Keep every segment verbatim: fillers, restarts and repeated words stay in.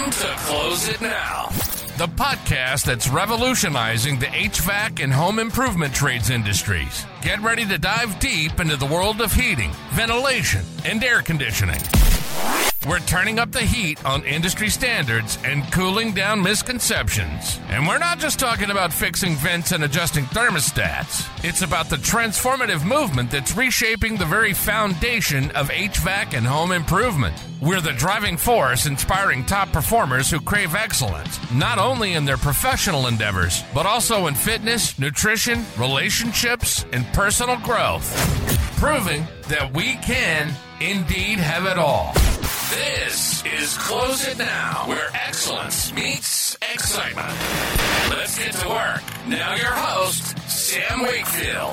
Welcome to Close It Now, the podcast that's revolutionizing the H V A C and home improvement trades industries. Get ready to dive deep into the world of heating, ventilation, and air conditioning. We're turning up the heat on industry standards and cooling down misconceptions. And we're not just talking about fixing vents and adjusting thermostats. It's about the transformative movement that's reshaping the very foundation of H V A C and home improvement. We're the driving force inspiring top performers who crave excellence, not only in their professional endeavors, but also in fitness, nutrition, relationships, and personal growth. Proving that we can indeed have it all. This is Close It Now, where excellence meets excitement. Let's get to work. Now your host, Sam Wakefield.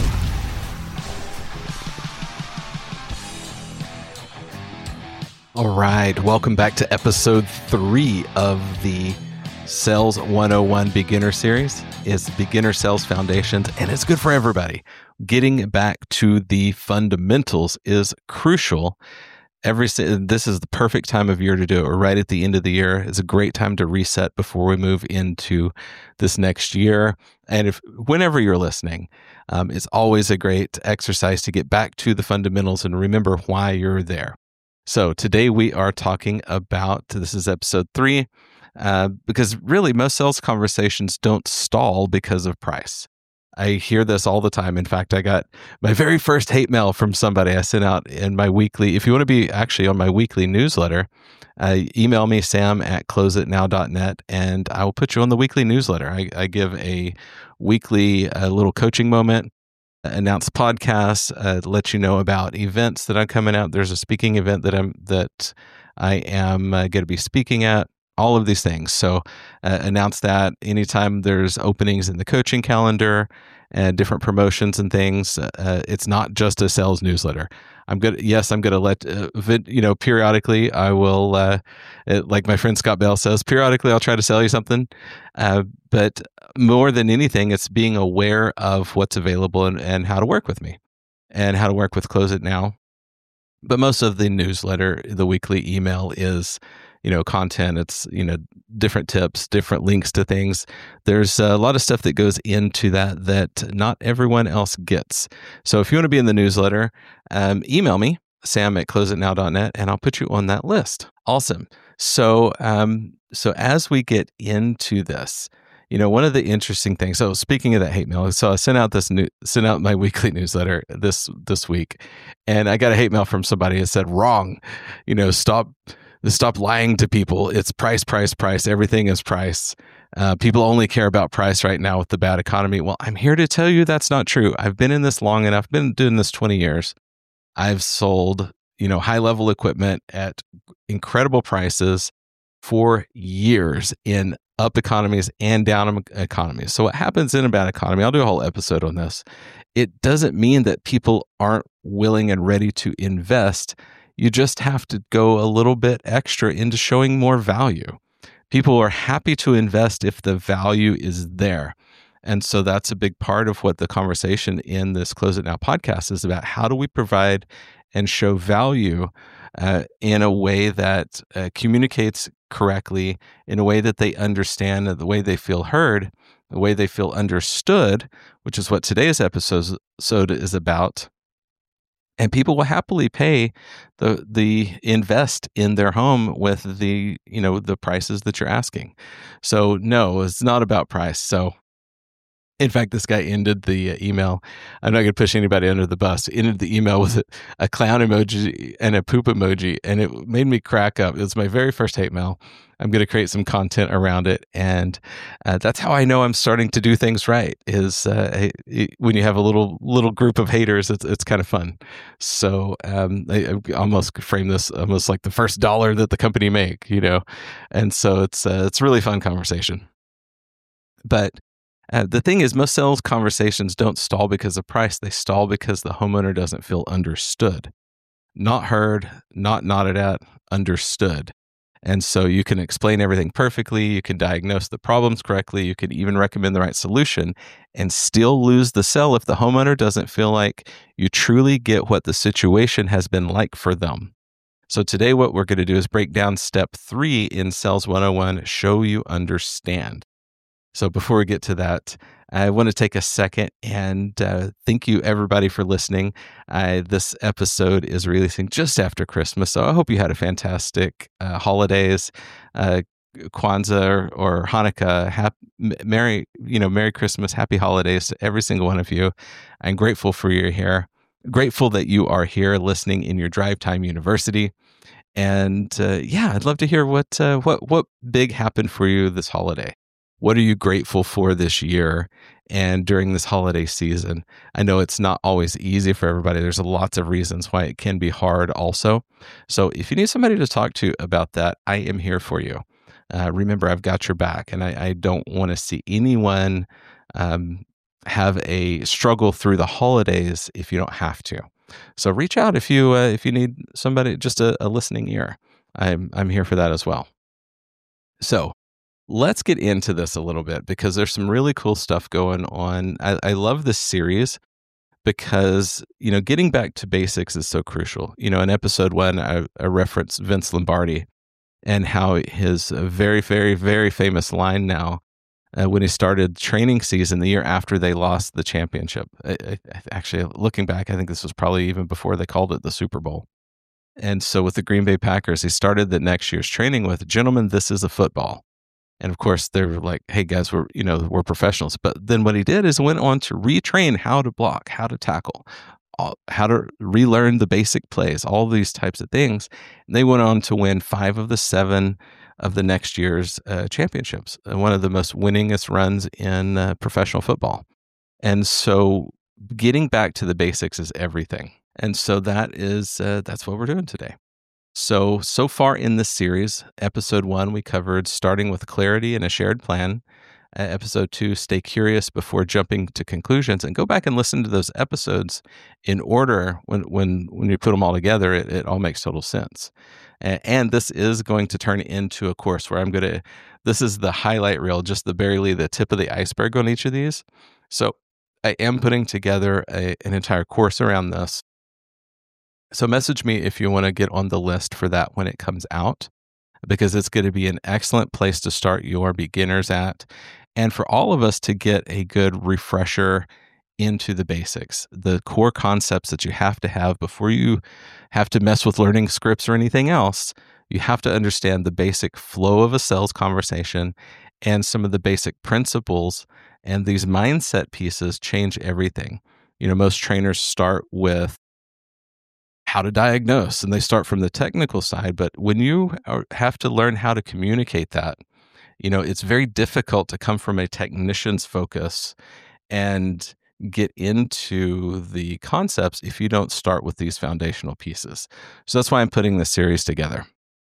All right, welcome back to episode three of the Sales one oh one Beginner Series. It's Beginner Sales Foundations, and it's good for everybody. Getting back to the fundamentals is crucial. Every this is the perfect time of year to do it. We're right at the end of the year. It's a great time to reset before we move into this next year. And if whenever you're listening, um, it's always a great exercise to get back to the fundamentals and remember why you're there. So today we are talking about, this is episode three, uh, because really most sales conversations don't stall because of price. I hear this all the time. In fact, I got my very first hate mail from somebody I sent out in my weekly. If you want to be actually on my weekly newsletter, uh, email me, sam at close it now dot net, and I will put you on the weekly newsletter. I, I give a weekly uh, little coaching moment, announce podcasts, uh, let you know about events that I'm coming out. There's a speaking event that I'm that I am uh, going to be speaking at. All of these things. So uh, announce that anytime there's openings in the coaching calendar and different promotions and things. Uh, it's not just a sales newsletter. I'm good. Yes, I'm going to let, uh, vid, you know, periodically I will, uh, it, like my friend Scott Bell says, periodically I'll try to sell you something. Uh, but more than anything, it's being aware of what's available and, and how to work with me and how to work with Close It Now. But most of the newsletter, the weekly email is, you know, content. It's, you know, different tips, different links to things. There's a lot of stuff that goes into that that not everyone else gets. So if you want to be in the newsletter, um, email me, sam at close it now dot net, and I'll put you on that list. Awesome. So, um, so as we get into this, you know, one of the interesting things. So speaking of that hate mail, so I sent out this new, sent out my weekly newsletter this this week, and I got a hate mail from somebody that said, "Wrong, you know, stop." Stop lying to people. It's price, price, price. Everything is price. Uh, people only care about price right now with the bad economy. Well, I'm here to tell you that's not true. I've been in this long enough. I've been doing this twenty years. I've sold, you know, high level equipment at incredible prices for years in up economies and down economies. So what happens in a bad economy, I'll do a whole episode on this. It doesn't mean that people aren't willing and ready to invest. You just have to go a little bit extra into showing more value. People are happy to invest if the value is there. And so that's a big part of what the conversation in this Close It Now podcast is about. How do we provide and show value uh, in a way that uh, communicates correctly, in a way that they understand, the way they feel heard, the way they feel understood, which is what today's episode is about. And people will happily pay the the invest in their home with the, you know, the prices that you're asking. So no, it's not about price. So in fact, this guy ended the email. I'm not going to push anybody under the bus. Ended the email with a, a clown emoji and a poop emoji, and it made me crack up. It was my very first hate mail. I'm going to create some content around it, and uh, that's how I know I'm starting to do things right. Is uh, it, when you have a little little group of haters, it's it's kind of fun. So um, I, I almost frame this almost like the first dollar that the company make, you know, and so it's uh, it's a really fun conversation. But Uh, the thing is, most sales conversations don't stall because of price. They stall because the homeowner doesn't feel understood. Not heard, not nodded at, understood. And so you can explain everything perfectly. You can diagnose the problems correctly. You can even recommend the right solution and still lose the sale if the homeowner doesn't feel like you truly get what the situation has been like for them. So today what we're going to do is break down step three in Sales one oh one, show you understand. So before we get to that, I want to take a second and uh, thank you everybody for listening. I, this episode is releasing just after Christmas, so I hope you had a fantastic uh, holidays, uh, Kwanzaa or, or Hanukkah. Happy, Merry, you know, Merry Christmas, Happy Holidays to every single one of you. I'm grateful for your here. Grateful that you are here listening in your Drive Time University. And uh, yeah, I'd love to hear what uh, what what big happened for you this holiday. What are you grateful for this year and during this holiday season? I know it's not always easy for everybody. There's lots of reasons why it can be hard also. So if you need somebody to talk to about that, I am here for you. Uh, remember, I've got your back, and I, I don't want to see anyone um, have a struggle through the holidays if you don't have to. So reach out if you uh, if you need somebody, just a, a listening ear. I'm I'm here for that as well. So let's get into this a little bit because there's some really cool stuff going on. I, I love this series because, you know, getting back to basics is so crucial. You know, in episode one, I, I referenced Vince Lombardi and how his very, very, very famous line now, uh, when he started training season the year after they lost the championship. I, I, actually, looking back, I think this was probably even before they called it the Super Bowl. And so with the Green Bay Packers, he started the next year's training with, "Gentlemen, this is a football." And of course, they're like, "Hey guys, we're you know we're professionals." But then what he did is went on to retrain how to block, how to tackle, all, how to relearn the basic plays, all these types of things. And they went on to win five of the seven of the next year's uh, championships, one of the most winningest runs in uh, professional football. And so, getting back to the basics is everything. And so that is uh, that's what we're doing today. So, so far in this series, episode one, we covered starting with clarity and a shared plan. Uh, episode two, stay curious before jumping to conclusions, and go back and listen to those episodes in order. When when when you put them all together, it, it all makes total sense. And, and this is going to turn into a course where I'm going to, this is the highlight reel, just the barely the tip of the iceberg on each of these. So I am putting together a, an entire course around this. So message me if you want to get on the list for that when it comes out, because it's going to be an excellent place to start your beginners at, and for all of us to get a good refresher into the basics, the core concepts that you have to have before you have to mess with learning scripts or anything else. You have to understand the basic flow of a sales conversation and some of the basic principles, and these mindset pieces change everything. You know, most trainers start with how to diagnose, and they start from the technical side. But when you are, have to learn how to communicate that, you know, it's very difficult to come from a technician's focus and get into the concepts if you don't start with these foundational pieces. So that's why I'm putting this series together.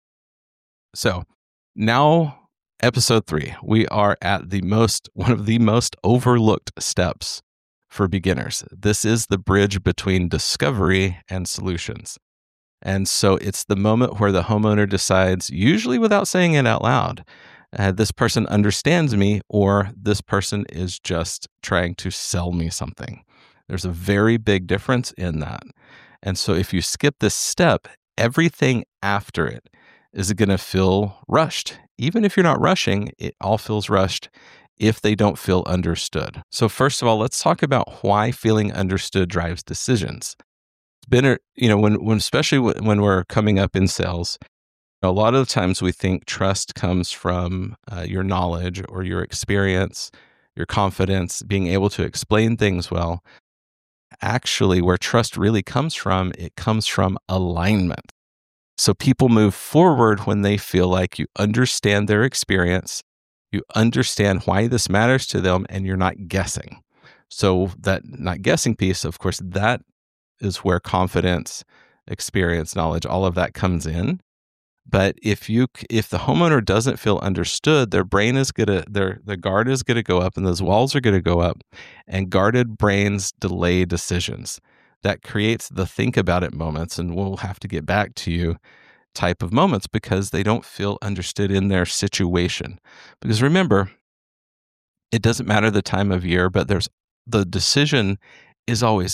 So now, episode three, we are at the most, one of the most overlooked steps for beginners. This is the bridge between discovery and solutions. And so it's the moment where the homeowner decides, usually without saying it out loud, uh, this person understands me, or this person is just trying to sell me something. There's a very big difference in that. And so if you skip this step, everything after it is going to feel rushed. Even if you're not rushing, it all feels rushed if they don't feel understood. So first of all, let's talk about why feeling understood drives decisions. It's been, you know, when, when especially when we're coming up in sales, a lot of the times we think trust comes from uh, your knowledge or your experience, your confidence, being able to explain things well. Actually, where trust really comes from, it comes from alignment. So people move forward when they feel like you understand their experience, you understand why this matters to them, and you're not guessing. So that not guessing piece, of course, that is where confidence, experience, knowledge, all of that comes in. But if you if the homeowner doesn't feel understood, their brain is gonna their the guard is gonna go up, and those walls are gonna go up, and guarded brains delay decisions. That creates the think about it moments, and we'll have to get back to you type of moments because they don't feel understood in their situation. Because remember, it doesn't matter the time of year, but there's the decision is always,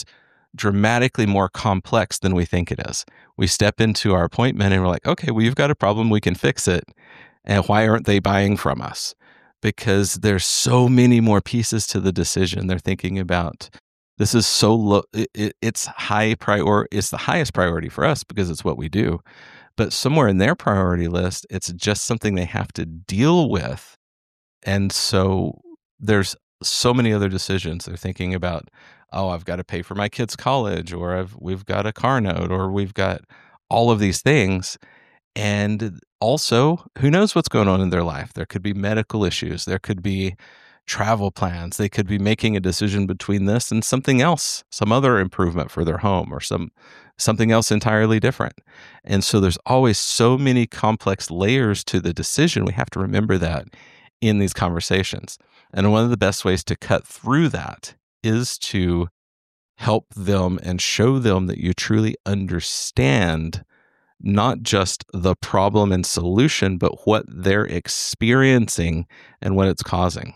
dramatically more complex than we think it is. We step into our appointment and we're like, okay, well, you've got a problem, we can fix it. And why aren't they buying from us? Because there's so many more pieces to the decision. They're thinking about, this is so low, it, it, it's high prior, it's the highest priority for us because it's what we do. But somewhere in their priority list, it's just something they have to deal with. And so there's so many other decisions. They're thinking about, oh, I've got to pay for my kids' college, or I've, we've got a car note, or we've got all of these things. And also, who knows what's going on in their life? There could be medical issues. There could be travel plans. They could be making a decision between this and something else, some other improvement for their home, or some something else entirely different. And so there's always so many complex layers to the decision. We have to remember that in these conversations. And one of the best ways to cut through that is to help them and show them that you truly understand not just the problem and solution, but what they're experiencing and what it's causing.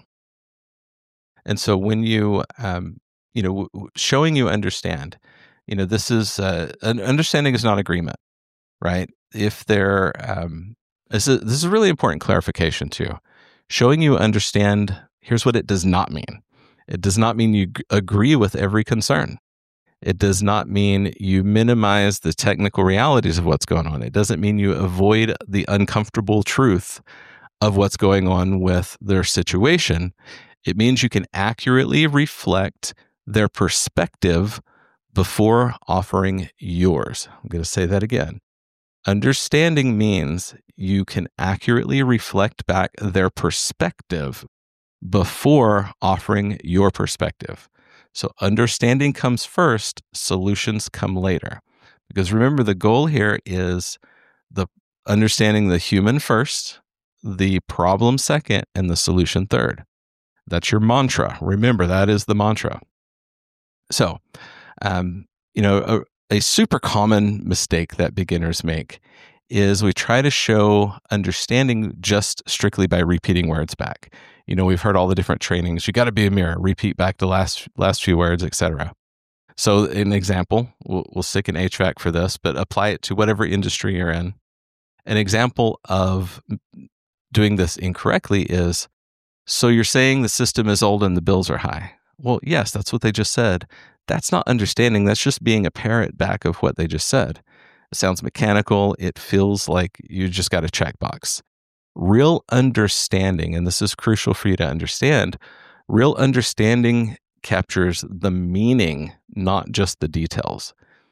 And so when you, um, you know, showing you understand, you know, this is, uh, an understanding is not agreement, right? If they're, um, this is, this is a really important clarification too. Showing you understand, here's what it does not mean. It does not mean you g- agree with every concern. It does not mean you minimize the technical realities of what's going on. It doesn't mean you avoid the uncomfortable truth of what's going on with their situation. It means you can accurately reflect their perspective before offering yours. I'm going to say that again. Understanding means you can accurately reflect back their perspective before offering your perspective. So understanding comes first, solutions come later. Because remember, the goal here is the understanding the human first, the problem second, and the solution third. That's your mantra. Remember, that is the mantra. So, um, you know, a, a super common mistake that beginners make is we try to show understanding just strictly by repeating words back. You know, we've heard all the different trainings. You got to be a mirror, repeat back the last last few words, et cetera. So an example, we'll, we'll stick in H V A C for this, but apply it to whatever industry you're in. An example of doing this incorrectly is, so you're saying the system is old and the bills are high. Well, yes, that's what they just said. That's not understanding. That's just being a parrot back of what they just said. It sounds mechanical. It feels like you just got a checkbox. Real understanding, and this is crucial for you to understand, real understanding captures the meaning, not just the details.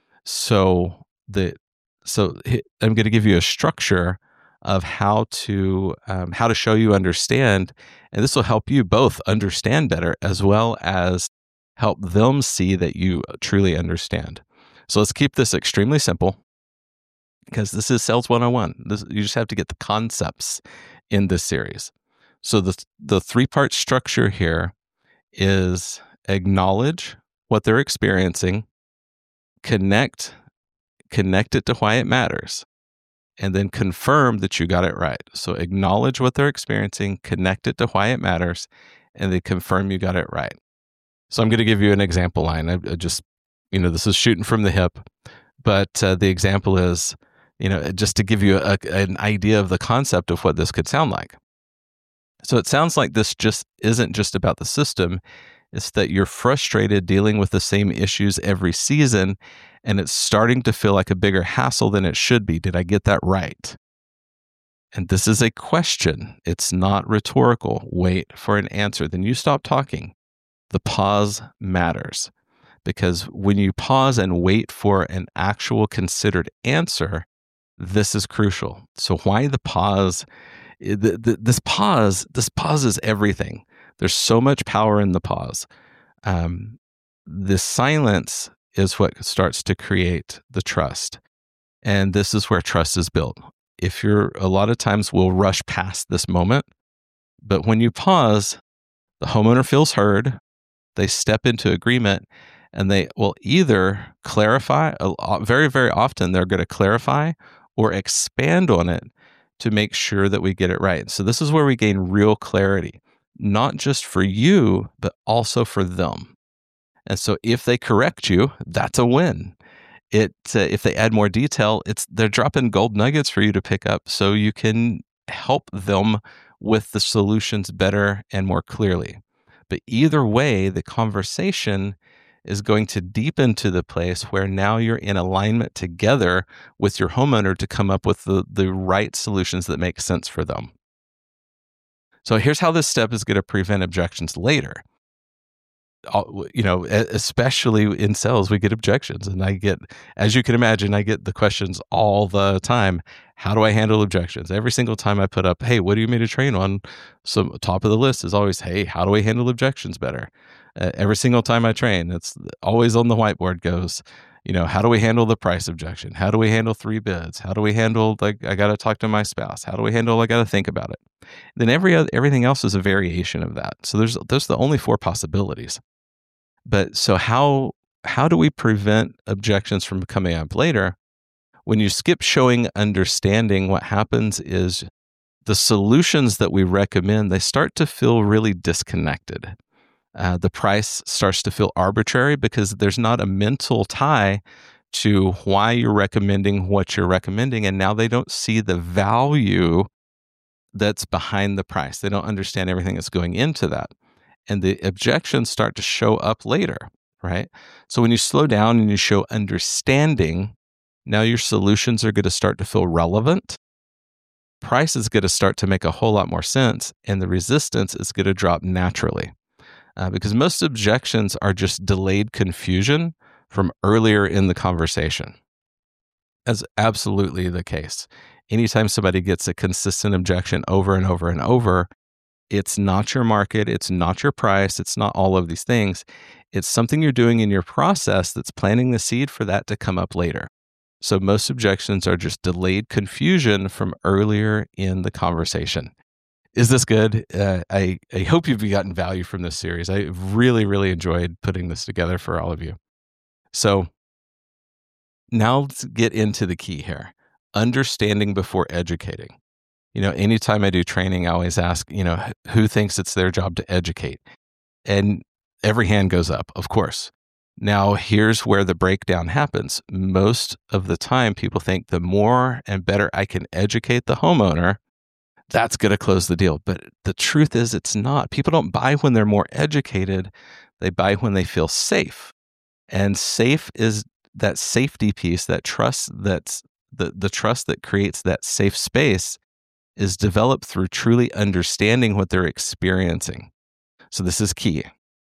So the so I'm going to give you a structure of how to um, how to show you understand, and this will help you both understand better as well as help them see that you truly understand. So let's keep this extremely simple, because this is Sales one oh one. This, you just have to get the concepts in this series. So the the three-part structure here is acknowledge what they're experiencing, connect, connect it to why it matters, and then confirm that you got it right. So acknowledge what they're experiencing, connect it to why it matters, and then confirm you got it right. So I'm going to give you an example line. I, I just, you know, this is shooting from the hip, but uh, the example is, you know, just to give you a, an idea of the concept of what this could sound like. So it sounds like this just isn't just about the system. It's that you're frustrated dealing with the same issues every season, and it's starting to feel like a bigger hassle than it should be. Did I get that right? And this is a question. It's not rhetorical. Wait for an answer. Then you stop talking. The pause matters, because when you pause and wait for an actual considered answer, this is crucial. So why the pause? The, the, this pause, this pause is everything. There's so much power in the pause. Um, the silence is what starts to create the trust. And this is where trust is built. If you're, a lot of times we'll rush past this moment, but when you pause, the homeowner feels heard, they step into agreement, and they will either clarify, very, very often they're going to clarify or expand on it to make sure that we get it right. So this is where we gain real clarity, not just for you, but also for them. And so if they correct you, that's a win. It uh, if they add more detail, it's they're dropping gold nuggets for you to pick up so you can help them with the solutions better and more clearly. But either way, the conversation is going to deepen to the place where now you're in alignment together with your homeowner to come up with the, the right solutions that make sense for them. So here's how this step is going to prevent objections later. You know, especially in sales, we get objections. And I get, as you can imagine, I get the questions all the time. How do I handle objections? Every single time I put up, hey, what do you mean to train on? So top of the list is always, hey, how do I handle objections better? Uh, every single time I train, it's always on the whiteboard goes, you know, how do we handle the price objection? How do we handle three bids? How do we handle, like, I got to talk to my spouse? How do we handle, I got to think about it? Then every other, everything else is a variation of that. So there's, those are the only four possibilities. But so how how do we prevent objections from coming up later? When you skip showing understanding, what happens is the solutions that we recommend, they start to feel really disconnected. Uh, the price starts to feel arbitrary because there's not a mental tie to why you're recommending what you're recommending. And now they don't see the value that's behind the price. They don't understand everything that's going into that. And the objections start to show up later, right? So when you slow down and you show understanding, now your solutions are going to start to feel relevant. Price is going to start to make a whole lot more sense, and the resistance is going to drop naturally. Uh, because most objections are just delayed confusion from earlier in the conversation. That's absolutely the case. Anytime somebody gets a consistent objection over and over and over, it's not your market, it's not your price, it's not all of these things. It's something you're doing in your process that's planting the seed for that to come up later. So most objections are just delayed confusion from earlier in the conversation. Is this good? Uh, I, I hope you've gotten value from this series. I really, really enjoyed putting this together for all of you. So now let's get into the key here. Understanding before educating. You know, anytime I do training, I always ask, you know, who thinks it's their job to educate? And every hand goes up, of course. Now, here's where the breakdown happens. Most of the time, people think the more and better I can educate the homeowner, that's going to close the deal. But the truth is, it's not. People don't buy when they're more educated. They buy when they feel safe. And safe is that safety piece, that trust, that's the, the trust that creates that safe space is developed through truly understanding what they're experiencing. So this is key.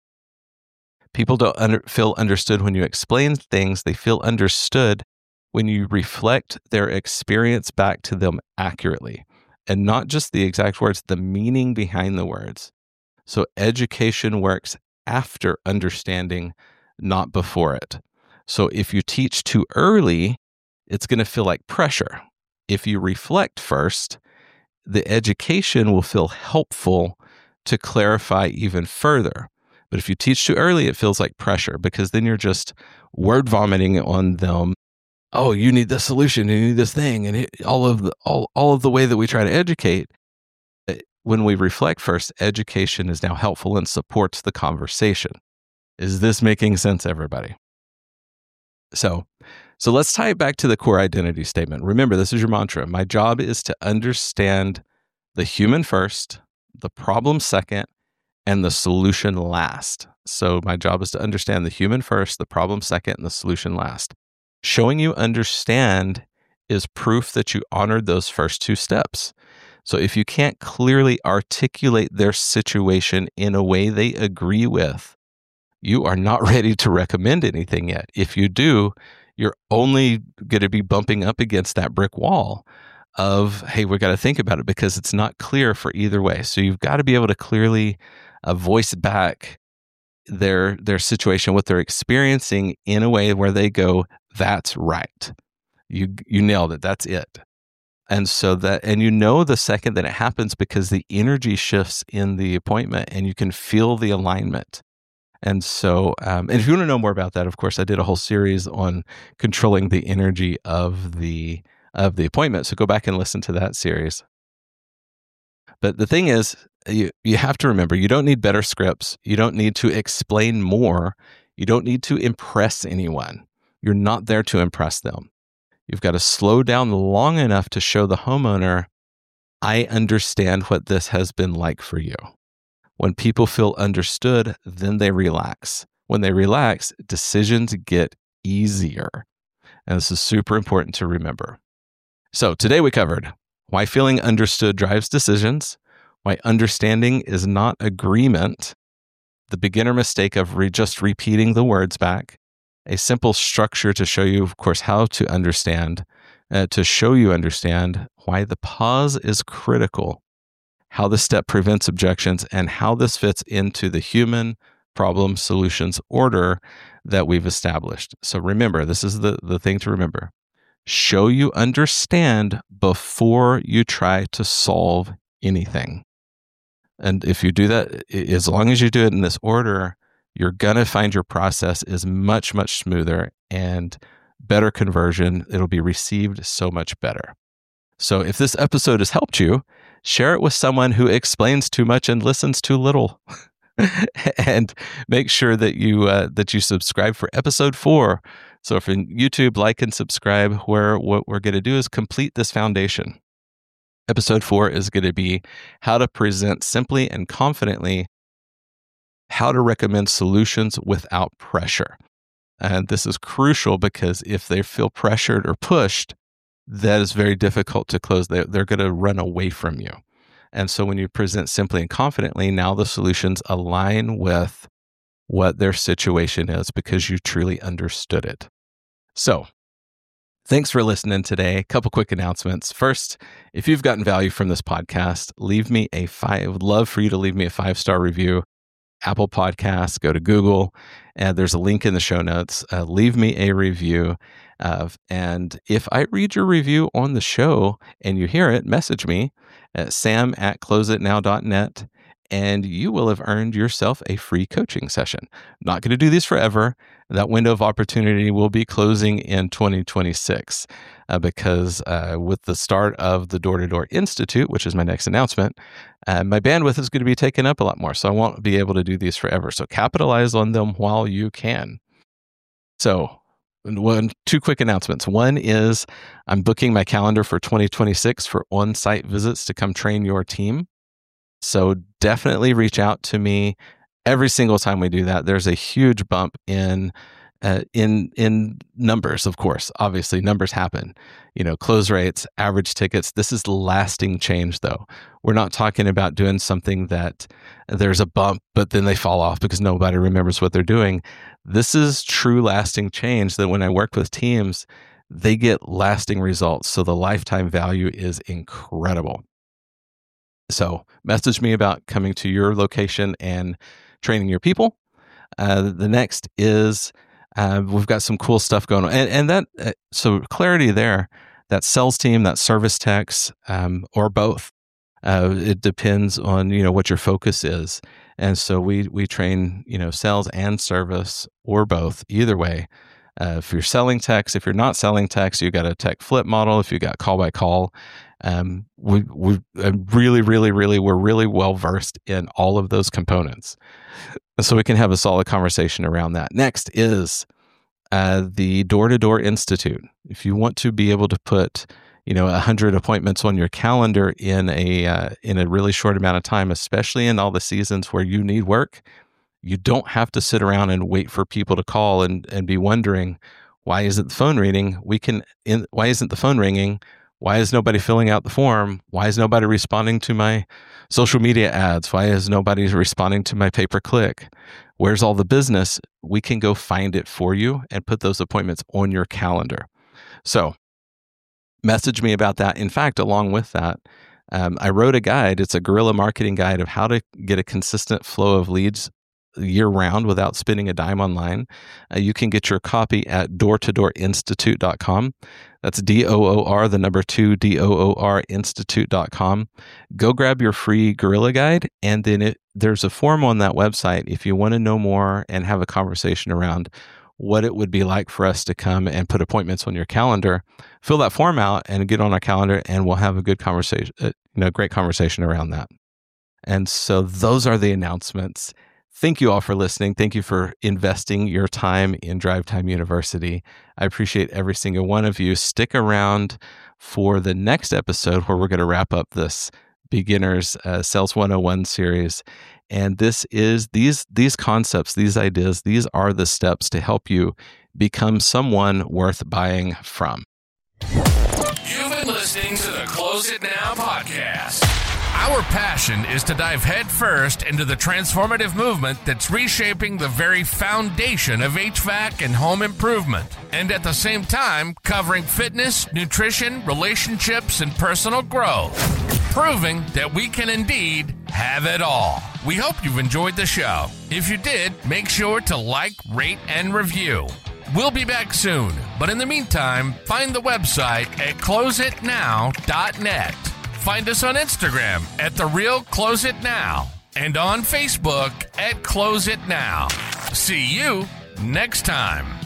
People don't under, feel understood when you explain things. They feel understood when you reflect their experience back to them accurately. And not just the exact words, the meaning behind the words. So education works after understanding, not before it. So if you teach too early, it's going to feel like pressure. If you reflect first, the education will feel helpful to clarify even further. But if you teach too early, it feels like pressure because then you're just word vomiting on them. Oh, you need this solution, you need this thing, and it, all of the all, all of the way that we try to educate. When we reflect first, education is now helpful and supports the conversation. Is this making sense, everybody? So, so let's tie it back to the core identity statement. Remember, this is your mantra. My job is to understand the human first, the problem second, and the solution last. So my job is to understand the human first, the problem second, and the solution last. Showing you understand is proof that you honored those first two steps. So if you can't clearly articulate their situation in a way they agree with, you are not ready to recommend anything yet. If you do, you're only going to be bumping up against that brick wall of, hey, we got to think about it because it's not clear for either way. So you've got to be able to clearly uh, voice back their their situation, what they're experiencing in a way where they go, that's right. You you nailed it. That's it. And so that, and you know the second that it happens because the energy shifts in the appointment and you can feel the alignment. And so, um, and if you want to know more about that, of course, I did a whole series on controlling the energy of the of the appointment. So go back and listen to that series. But the thing is, you you have to remember, you don't need better scripts. You don't need to explain more. You don't need to impress anyone. You're not there to impress them. You've got to slow down long enough to show the homeowner, I understand what this has been like for you. When people feel understood, then they relax. When they relax, decisions get easier. And this is super important to remember. So today we covered why feeling understood drives decisions, why understanding is not agreement, the beginner mistake of re- just repeating the words back, a simple structure to show you, of course, how to understand, uh, to show you understand why the pause is critical, how the step prevents objections, and how this fits into the human problem solutions order that we've established. So remember, this is the, the thing to remember. Show you understand before you try to solve anything. And if you do that, as long as you do it in this order, you're going to find your process is much, much smoother and better conversion. It'll be received so much better. So if this episode has helped you, share it with someone who explains too much and listens too little. And make sure that you uh, that you subscribe for episode four. So if in YouTube, like and subscribe, where what we're going to do is complete this foundation. Episode four is going to be how to present simply and confidently, how to recommend solutions without pressure. And this is crucial because if they feel pressured or pushed, that is very difficult to close. They're, they're going to run away from you. And so when you present simply and confidently, now the solutions align with what their situation is because you truly understood it. So thanks for listening today. A couple quick announcements. First, if you've gotten value from this podcast, leave me a five. I would love for you to leave me a five-star review. Apple Podcasts, go to Google, and there's a link in the show notes. Uh, leave me a review. Uh, and if I read your review on the show and you hear it, message me at sam at closeitnow.net, and you will have earned yourself a free coaching session. I'm not going to do these forever. That window of opportunity will be closing in twenty twenty-six uh, because uh, with the start of the Door to Door Institute, which is my next announcement, uh, my bandwidth is going to be taken up a lot more. So I won't be able to do these forever. So capitalize on them while you can. So one, two quick announcements. One is I'm booking my calendar for twenty twenty-six for on-site visits to come train your team. So definitely reach out to me. Every single time we do that, there's a huge bump in uh, in in numbers. Of course, obviously, numbers happen. You know, close rates, average tickets. This is lasting change, though. We're not talking about doing something that there's a bump, but then they fall off because nobody remembers what they're doing. This is true lasting change that when I work with teams, they get lasting results. So the lifetime value is incredible. So message me about coming to your location and training your people. Uh, the next is uh, we've got some cool stuff going on. And, and that, uh, so clarity there, that sales team, that service techs, um, or both. Uh, it depends on, you know, what your focus is. And so we, we train, you know, sales and service or both, either way. Uh, if you're selling techs, if you're not selling techs, you got a tech flip model. If you got call by call, um, we, we uh, really, really, really, we're really well versed in all of those components. So we can have a solid conversation around that. Next is uh, the Door to Door Institute. If you want to be able to put, you know, a hundred appointments on your calendar in a uh, in a really short amount of time, especially in all the seasons where you need work, you don't have to sit around and wait for people to call and, and be wondering, why isn't the phone ringing? We can. In, why isn't the phone ringing? Why is nobody filling out the form? Why is nobody responding to my social media ads? Why is nobody responding to my pay-per-click? Where's all the business? We can go find it for you and put those appointments on your calendar. So message me about that. In fact, along with that, um, I wrote a guide. It's a guerrilla marketing guide of how to get a consistent flow of leads year round without spending a dime online. Uh, you can get your copy at door to door institute dot com. That's D O O R, the number two, D O O R institute dot com. Go grab your free Guerrilla Guide, and then it, there's a form on that website if you want to know more and have a conversation around what it would be like for us to come and put appointments on your calendar. Fill that form out and get on our calendar, and we'll have a good conversation, uh, you know, great conversation around that. And so those are the announcements. Thank you all for listening. Thank you for investing your time in Drive Time University. I appreciate every single one of you. Stick around for the next episode where we're going to wrap up this Beginners uh, Sales one oh one series. And this is these these concepts, these ideas, these are the steps to help you become someone worth buying from. You've been listening to the Close It Now podcast. Our passion is to dive headfirst into the transformative movement that's reshaping the very foundation of H V A C and home improvement, and at the same time covering fitness, nutrition, relationships, and personal growth, proving that we can indeed have it all. We hope you've enjoyed the show. If you did, make sure to like, rate, and review. We'll be back soon, but in the meantime, find the website at close it now dot net. Find us on Instagram at The Real Close It Now and on Facebook at Close It Now. See you next time.